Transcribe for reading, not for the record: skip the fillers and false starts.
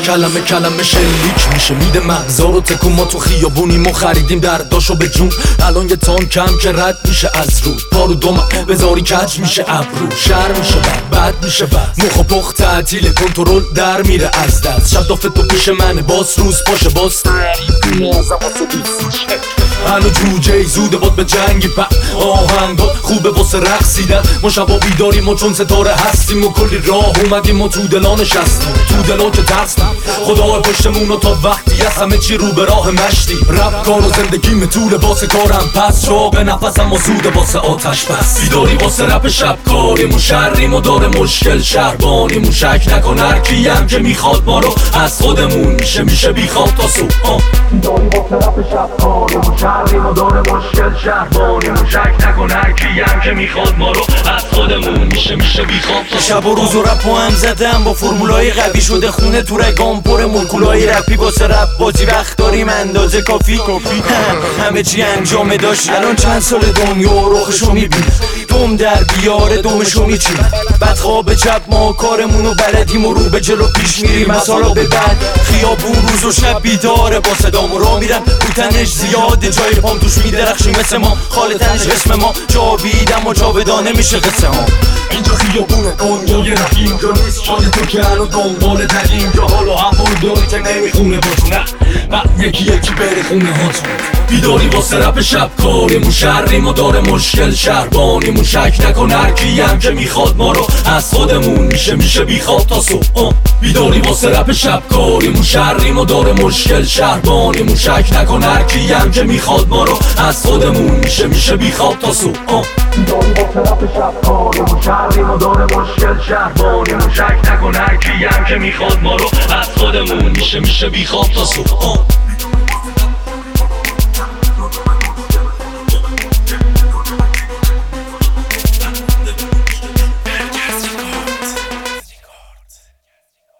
کلمه شلیک میشه میده مغزا رو تکون. ما تو خیابونیم و خریدیم درداشو به جون. الان یه تان کم که رد میشه از رو. پارو دوم بذاری کج میشه ابرو. شهر میشه بد میشه مخ و پخ تعطیل کنترل در میره از دست. شب دافت تو پیش منه باس روز پاشه باس هنو جوجه زوده بود به جنگی پا آهنگات خوبه واسه رقصیدن. ما شبا بیداریم و چون ستاره هستیم و کلی راه اومدیم و تو دلا نشستیم. تو دلا که ترسیم خدا پشتمون و تا وقتی از همه چی رو به راه مشتی. رپ کار و زندگیم تو لباس کارم پس شوق نفسم و سوده واسه آتش بس. بیداری واسه رپ شب کاریم و شریم و داره مشکل شهربانیم و شک نکن هر کیم که میخواد ما رو از خودمون میشه بیخواد تا صبح. بیداری واسه رپ شب کاریم و شریم و داره مشکل شهربانیم و شک نکن هر کیم که میخواد ما رو از خودمون میشه بیخواد تا شب و روز و رپ هم زدم با فرمولای قوی شده خونه تو رگام پر مولکولای رپی. واسه رپ بازی وقت داریم اندازه کافی همه چی انجام داشت. الان چند سال دنیا رخشو میبینه دوم در بیاره دومشو میچینه. بعد خواب چپ ما کارمونو بلدیم و رو به جلو پیش میریم از حالا به بعد. خیابون روز و شب بیداره با صدامو را میرم بوتنش زیاده جای پام توش میدرخشی مثل ما. خالتنش اسم ما جاویدم و جاودانه میشه قصه ها. اینجا خیابونه دنیای رپ اینجا نیست. شاید تو که الان دنبال در اینجا حالا هوا داری که نمیخونه با تو نه بعد یکی بره خونه هاتون. بیداری واسه رپ شب کاریم و شریم و داره مشکل شهربانیم و شک نکن هر کیم که میخواد ما رو از خودمون میشه بیخواد تا صبح. بیداری واسه رپ شب کاریم و شریم و داره مشکل شهربانیم و شک نکن هر کیم که میخواد ما رو از خودمون میشه بیخواد تا صبح. بیداری واسه رپ شب کاریم و شریم و داره مشکل شهربانیم و شک نکن هر کیم که میخواد ما رو از خودمون میشه بیخواد تا صبح.